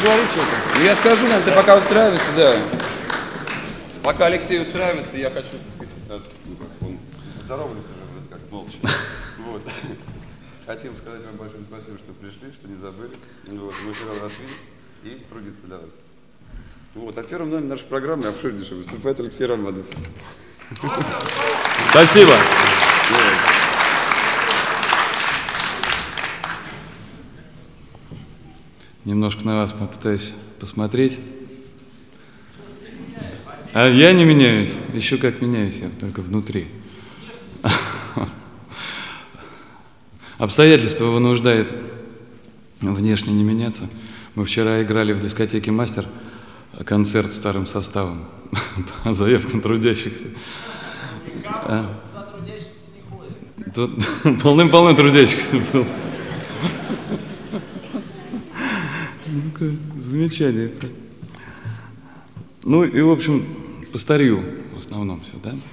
говорить что-то? Ну, я скажу, наверное, ты пока устраивайся, да. Пока Алексей устраивается, я хочу, так сказать, он поздоровались уже, как молча. Вот. Хотим сказать вам большое спасибо, что пришли, что не забыли. Вот. Мы вчера вас видели и трудиться давайте. Вот. А первым номером нашей программы обширнейший выступает Алексей Романов. Спасибо. Немножко на вас попытаюсь посмотреть. А я не меняюсь. Еще как меняюсь, я только внутри. Обстоятельства вынуждают внешне не меняться. Мы вчера играли в дискотеке «Мастер» концерт старым составом по заявкам трудящихся. Трудящихся не ходит. Тут полным-полно трудящихся было. Замечание. Ну и, в общем, по старью в основном все, да?